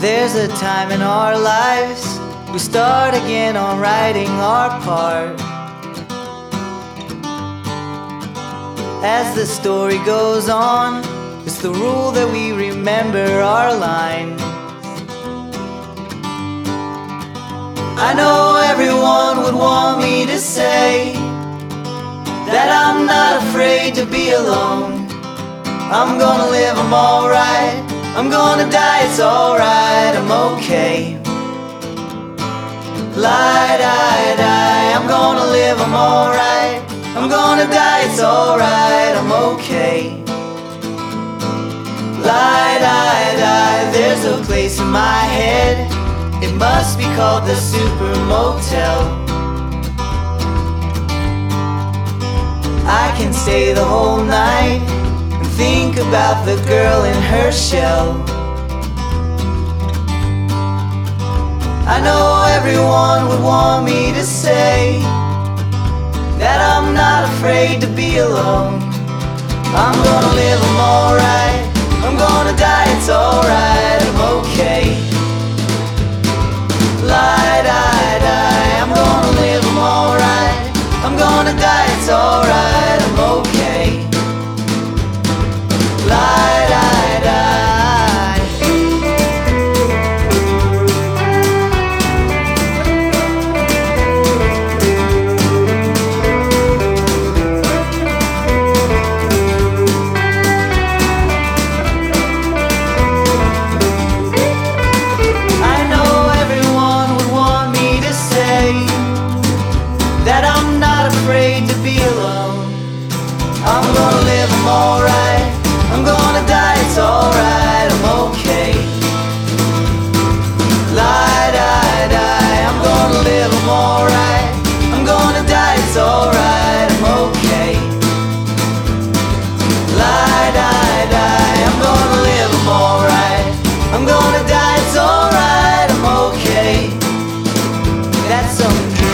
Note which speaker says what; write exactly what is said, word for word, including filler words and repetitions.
Speaker 1: There's a time in our lives we start again on writing our part. As the story goes on, it's the rule that we remember our lines. I know everyone would want me to say that I'm not afraid to be alone. I'm gonna live, I'm alright. I'm gonna die, it's alright, I'm okay. Lie, die, die, I'm gonna live, I'm alright. I'm gonna die, it's alright, I'm okay. Lie, die, die, there's a place in my head. It must be called the Super Motel. I can stay the whole night and think about the girl in her shell. I know everyone would want me to say that I'm not afraid to be alone. I'm gonna live, I'm alright. I'm gonna die, it's alright, I'm okay. Lie, die, die, I'm gonna live, I'm alright. I'm gonna die, it's alright, I'm okay. Lie, die, die. I know everyone would want me to say that I'm not afraid to be alone. I'm gonna live, I'm alright. I'm gonna die, it's alright, I'm okay. Lie, die, die, I'm gonna live, I'm alright. I'm gonna die, it's alright, I'm okay. Lie, die, die, I'm gonna live, I'm alright. I'm gonna die, it's alright, I'm okay. That's some